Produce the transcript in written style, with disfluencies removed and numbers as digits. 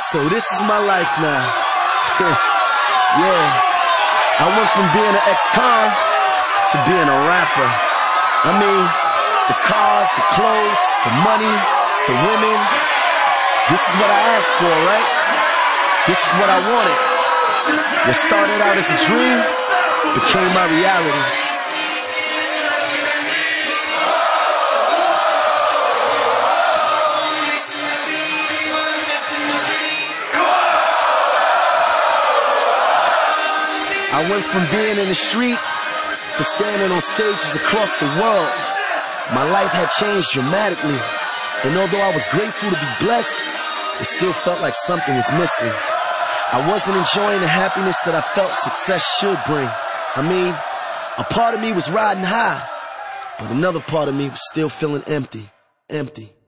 So this is my life now. Yeah. I went from being an ex-con to being a rapper. I mean, the cars, the clothes, the money, the women. This is what I asked for, right? This is what I wanted. What started out as a dream became my reality. I went from being in the street to standing on stages across the world. My life had changed dramatically, and although I was grateful to be blessed, it still felt like something was missing. I wasn't enjoying the happiness that I felt success should bring. I mean, a part of me was riding high, but another part of me was still feeling empty.